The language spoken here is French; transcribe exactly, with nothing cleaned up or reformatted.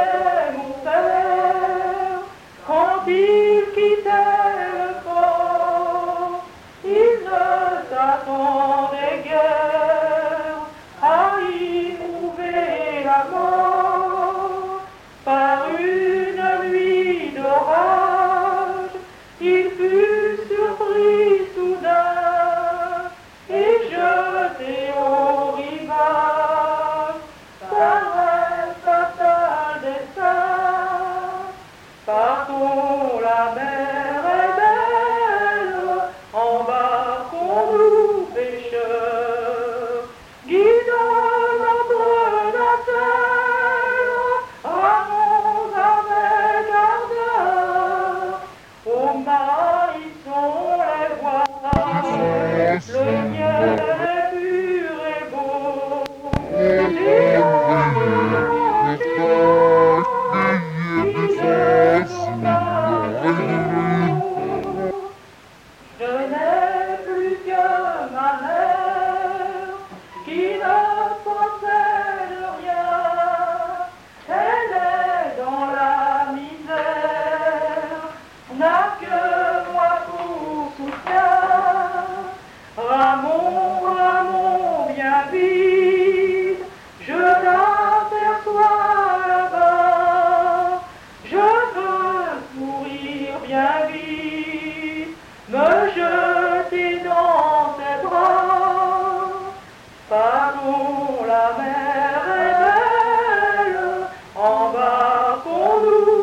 disait mon père quand il quittait le port. Il ne s'attendait guère à y trouver la mort. Par une nuit d'orage, il fut surpris soudain et jeté au rivage par un fatal destin. Partons, la mer est belle, embarquons-nous pêcheurs, guidons notre nacelle, ramons avec ardeur. Aux mains y sont les voiles, le ciel est pur et beau, les oiseaux je n'ai plus que ma mère qui ne possède rien. Elle est dans la misère, n'a que moi pour soutien. Ramon, Ramon, viens vite, je l'aperçois là-bas. Je veux courir bien vite, me jeter dans ses bras. Pardon, la mer est belle, embarquons-nous.